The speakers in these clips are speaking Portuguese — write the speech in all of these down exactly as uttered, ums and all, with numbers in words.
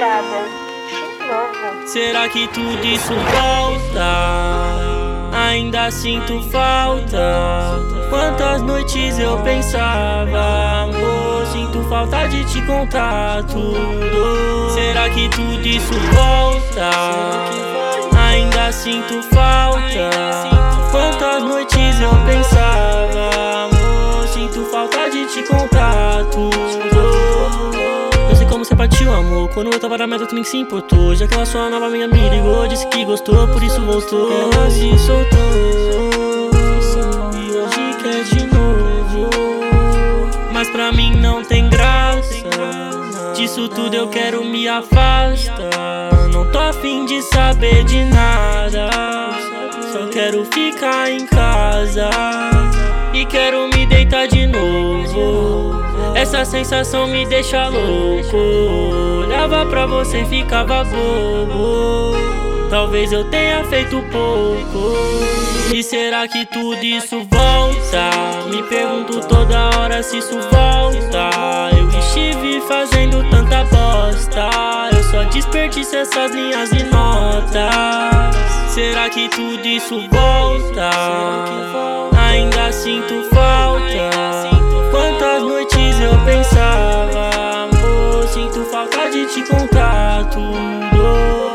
fechada. De novo. Será que tudo isso volta? Ainda sinto falta. Quantas noites eu pensava, amor, sinto falta de te contar tudo. Será que tudo isso volta? Ainda sinto falta. Quantas noites eu pensava, amor, sinto falta de te contar tudo. Eu sei como você partiu, amor. Quando eu tava na meta tu nem se importou. Já que ela sua nova amiga me ligou, disse que gostou, por isso voltou. Ela se soltou e hoje quer de novo. Mas pra mim não tem graça. Disso tudo eu quero me afastar. Não tô afim de saber de nada. Só quero ficar em casa e quero me deitar de novo. Essa sensação me deixa louco. Olhava pra você e ficava bobo. Talvez eu tenha feito pouco. E será que tudo isso volta? Me pergunto toda hora se isso volta. Eu estive fazendo tanta bosta. Eu só desperdiço essas linhas e notas. Será que tudo isso volta? Ainda sinto falta. Quantas noites eu pensava, amor, sinto falta de te contar tudo.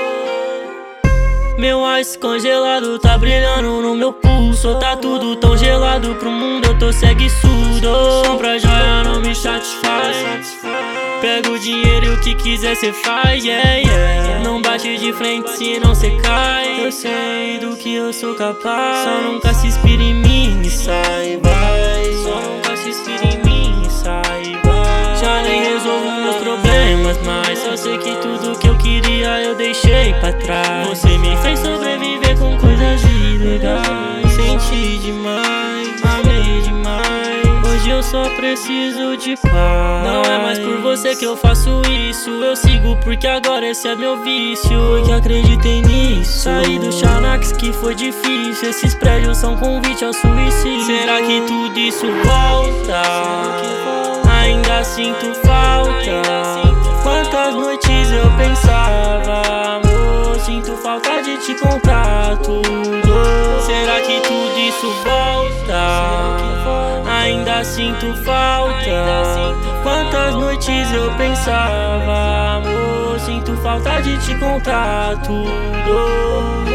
Meu ice congelado tá brilhando no meu pulso. Tá tudo tão gelado pro mundo, eu tô cego e surdo. Compra joia não me satisfaz. Pega o dinheiro e o que quiser cê faz, yeah, yeah. Não bate de frente senão cê cai. Eu sei do que eu sou capaz. Só nunca se inspira em mim e saiba. Só nunca se inspira em mim e saiba. Já nem resolvo meus problemas, mas só sei que tudo que eu queria eu deixei pra trás. Você me fez sobreviver com coisas ilegais. Senti demais, amei demais. Hoje eu só preciso de paz. Não é mais por você que eu faço isso. Eu sigo porque agora esse é meu vício. Porque acreditei nisso. Saí do Xanax que foi difícil. Esses prédios são convite ao suicídio. Será que tudo isso volta? Ainda sinto falta. Quantas noites eu pensava, amor, sinto falta de te contar tudo. Será que tudo isso volta? Ainda sinto falta. Quantas noites eu pensava, amor, sinto falta de te contar tudo.